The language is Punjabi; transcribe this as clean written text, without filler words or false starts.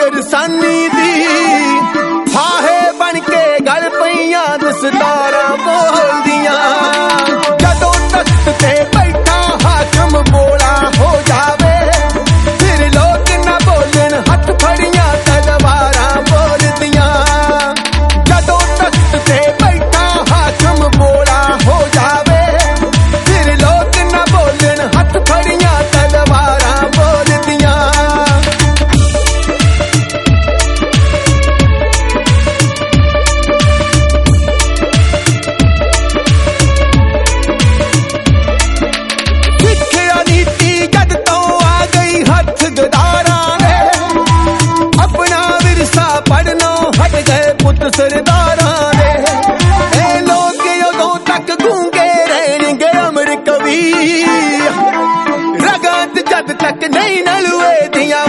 ਕਿਰਸਾਨੀ ਦੀ ਫਾਹੇ ਬਣ ਕੇ ਗਲ ਪਈਆਂ ਦਸਤਾਰਾਂ ਬੋਲਦੀਆਂ। ਜਦੋਂ ਤਖਤ ਤੇ ਬੈਠਾ ਹਾਕਮ ਬੋਲਾ ਹੋ ਜਾਵੇ ਫਿਰ ਲੋਕ ਨਾ ਬੋਲਣ ਹੱਥ ਫੜੀਆਂ ਤਲਵਾਰਾਂ ਬੋਲਦੀਆਂ। ਜਦੋਂ ਤਖਤ ਤੇ ਬੈਠਾ ਹਾਕਮ ਬੋਲਾ ਹੋ ਜਾਵੇ ਫਿਰ ਲੋਕ ਨਾ ਬੋਲਣ ਹੱਥ ਫੜੀਆਂ ਤਲਵਾਰਾਂ ਬੋਲਦੀਆਂ। ਸਿੱਖਿਆ ਨੀਤੀ ਜਦ ਤੋਂ ਆ ਗਈ ਹੱਥ ਗਦਾਰਾਂ ਨੇ ਆਪਣਾ ਵਿਰਸਾ ਪੜਨੋਂ ਹਟ ਗਏ ਪੁੱਤ ਸਰਦਾਰਾਂ ਦੇ। ਇਹ ਲੋਕ ਉਦੋਂ ਤੱਕ ਗੂੰਗੇ ਰਹਿਣਗੇ ਅਮਰ ਕਵੀ ਰਗਾਂ ਜਦ ਤੱਕ ਨਹੀਂ ਨਲੂਏ ਦੀਆਂ